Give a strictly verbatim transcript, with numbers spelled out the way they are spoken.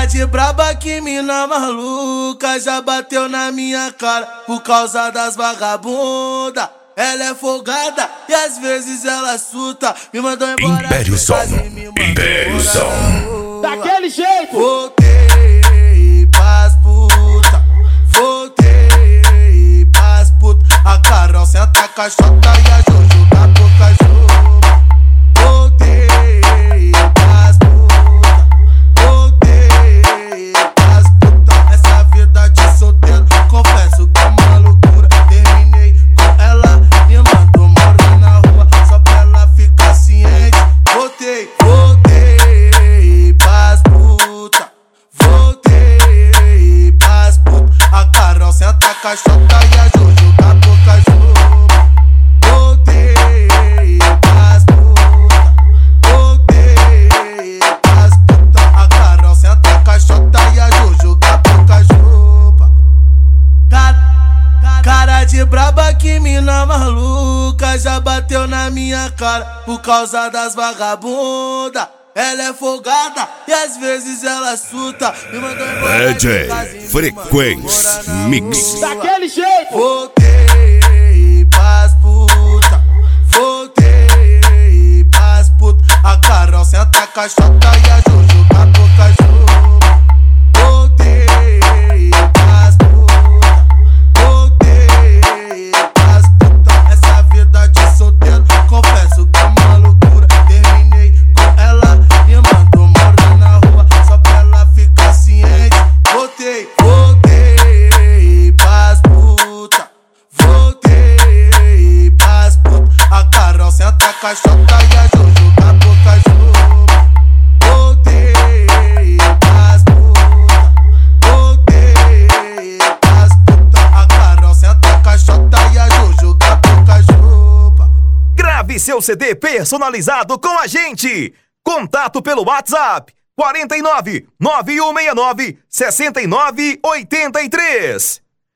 Cara de braba que mina maluca, já bateu na minha cara por causa das vagabunda. Ela é folgada e às vezes ela suta. Me mandou embora Império Som, Império Som. Daquele jeito. Voltei pras puta, voltei pras puta. A Carol senta a caixota e a Jojo da boca joga. Voltei pras puta, voltei pras puta. Essa vida de solteiro, confesso que é uma loucura. Terminei com ela, me mandou morar na rua só pra ela ficar ciente. Voltei, voltei pras puta, voltei pras puta. A Carol senta a caixota e a Jojo da boca joga. Voltei pras puta, voltei pras puta. A Carol senta a caixota e a Jojo da boca joga. Cara, cara de braba que mina maluca, já bateu na minha cara por causa das vagabunda. Ela é folgada e às vezes ela suta. Me mandou embora de casa e me Frequência mandou morar na Mix. rua. Daquele jeito. Voltei pras puta, voltei pras puta. A Carol senta a caixota e a Jojo da boca joga. Voltei pras puta, voltei pras puta. Essa vida de solteiro, confesso que é uma loucura. Terminei com ela, me mandou morar na rua só pra ela ficar ciente. Voltei, voltei pras puta, voltei pras puta. A Carol senta a caixota e a Jojo da boca joga. Voltei pras puta, voltei pras puta. A Carol senta a caixota e a Jojo da boca joga. Grave seu C D personalizado com a gente. Contato pelo WhatsApp quarenta e nove, nove um seis nove, sessenta e nove oitenta e três.